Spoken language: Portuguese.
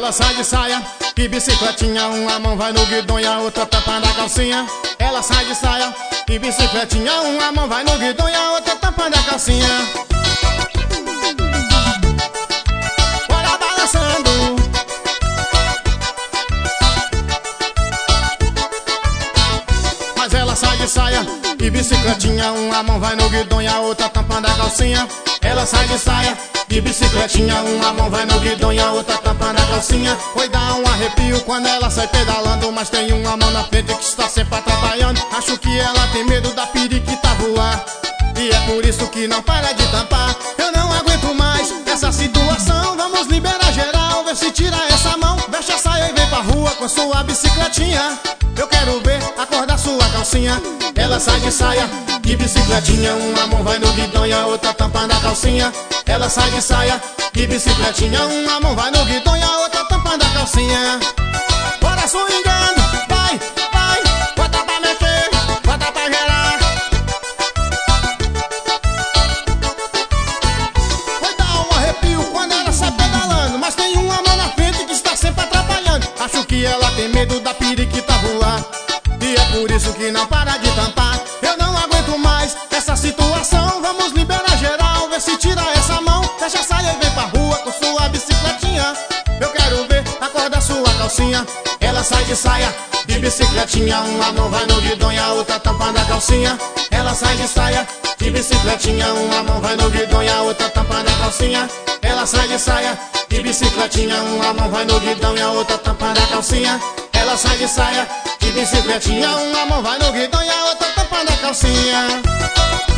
Ela sai de saia e bicicletinha, uma mão vai no guidão e a outra tampando a calcinha. Ela sai de saia e bicicletinha, uma mão vai no guidão e a outra tampando a calcinha. Bora balançando. Mas ela sai de saia e bicicletinha, uma mão vai no guidão e a outra tampando a calcinha. Ela sai de saia e bicicletinha, uma mão vai no guidão e a outra tampando a calcinha. Oi, dá um arrepio quando ela sai pedalando, mas tem uma mão na frente que está sempre atrapalhando. Acho que ela tem medo da periquita voar e é por isso que não para de tampar. Eu não aguento mais essa situação, vamos liberar geral. Vê se tira essa mão, veste a saia e vem pra rua com sua bicicletinha. Eu quero ver a cor da sua calcinha. Ela sai de saia e bicicletinha, uma mão vai no guidão e a outra tampando a calcinha. Ela sai de saia e bicicletinha, uma mão vai no guidão e a outra tampando a calcinha. Bora swingando, vai, vai, bota pra mexer, bota pra gerar. Vai dar um arrepio quando ela sai pedalando, mas tem uma mão na frente que está sempre atrapalhando. Acho que ela tem medo da periquita voar e é por isso que não para de tampar. Eu não aguento mais essa situação, vamos liberar geral. Vê se tira essa mão, fecha a saia e vem pra rua com sua bicicletinha. Eu quero ver a cor da sua calcinha. Ela sai de saia de bicicletinha, uma mão vai no guidão e a outra tampando a calcinha. Ela sai de saia de bicicletinha, uma mão vai no guidão e a outra tampando a calcinha. Ela sai de saia de bicicletinha, uma mão vai no guidão e a outra tampando a calcinha. Ela sai de saia de bicicletinha, uma mão vai no guidão e a outra tampando a calcinha.